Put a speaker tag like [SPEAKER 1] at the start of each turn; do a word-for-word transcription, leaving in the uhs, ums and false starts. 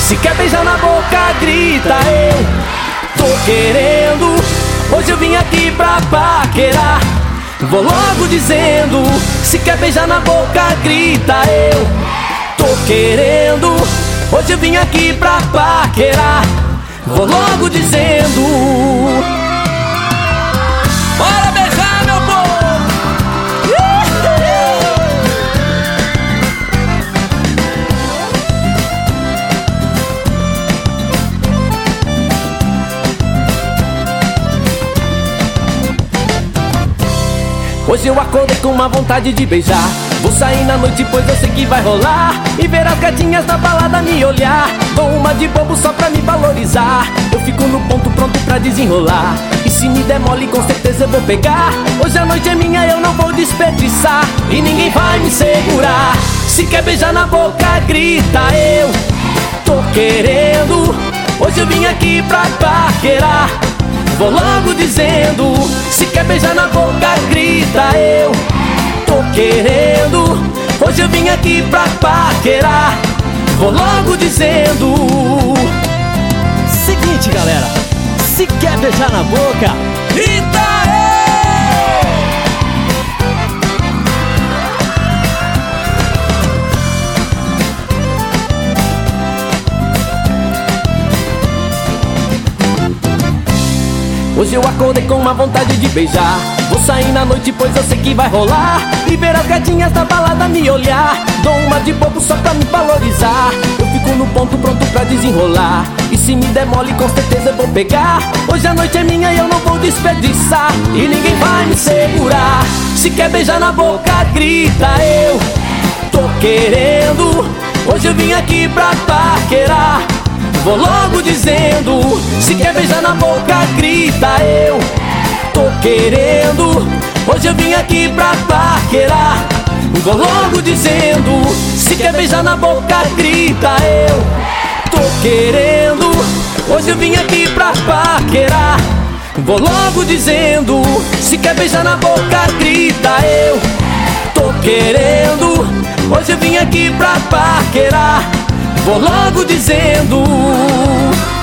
[SPEAKER 1] Se quer beijar na boca, grita, eu tô querendo. Hoje eu vim aqui pra paquerar. Vou logo dizendo, se quer beijar na boca, grita, eu tô querendo. Hoje eu vim aqui pra paquerar. Vou logo dizendo, bora beijar, meu povo! Hoje eu acordei com uma vontade de beijar. Vou sair na noite, pois eu sei que vai rolar. E ver as gatinhas da balada me olhar. Dou uma de bobo só pra me valorizar. Eu fico no ponto pronto pra desenrolar. E se me der mole, com certeza eu vou pegar. Hoje a noite é minha, eu não vou desperdiçar. E ninguém vai me segurar. Se quer beijar na boca, grita, eu tô querendo. Hoje eu vim aqui pra paquerar. Vou logo dizendo, se quer beijar na boca, grita, eu tô querendo. Hoje eu vim aqui pra paquerar. Vou logo dizendo.
[SPEAKER 2] Seguinte, galera, se quer beijar na boca,
[SPEAKER 1] grita, eu. Hoje eu acordei com uma vontade de beijar. Vou sair na noite, pois eu sei que vai rolar. E ver as gatinhas da balada me olhar. Dou uma de bobo só pra me valorizar. Eu fico no ponto pronto pra desenrolar. E se me der mole, com certeza eu vou pegar. Hoje a noite é minha e eu não vou desperdiçar. E ninguém vai me segurar. Se quer beijar na boca, grita, eu tô querendo. Hoje eu vim aqui pra paquerar. Vou logo dizendo, se quer beijar na boca, grita, eu tô querendo. Hoje eu vim aqui pra paquerar. Vou logo dizendo, se quer beijar na boca, grita, eu tô querendo. Hoje eu vim aqui pra paquerar. Vou logo dizendo, se quer beijar na boca, grita, eu tô querendo. Hoje eu vim aqui pra paquerar. Vou logo dizendo.